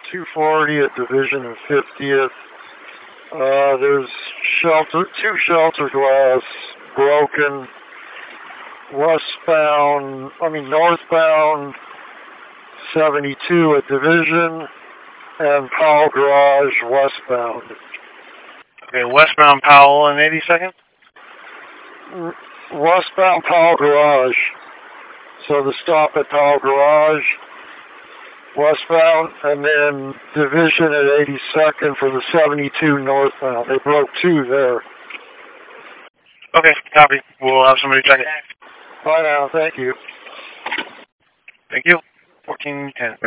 240 at Division and 50th. There's two shelter glass broken northbound 72 at Division and Powell Garage westbound. Okay, westbound Powell and 82nd? Westbound Powell Garage. So the stop at Powell Garage, westbound, and then Division at 82nd for the 72 northbound. They broke two there. Okay, copy. We'll have somebody check it. Bye now, thank you. Thank you. 1410.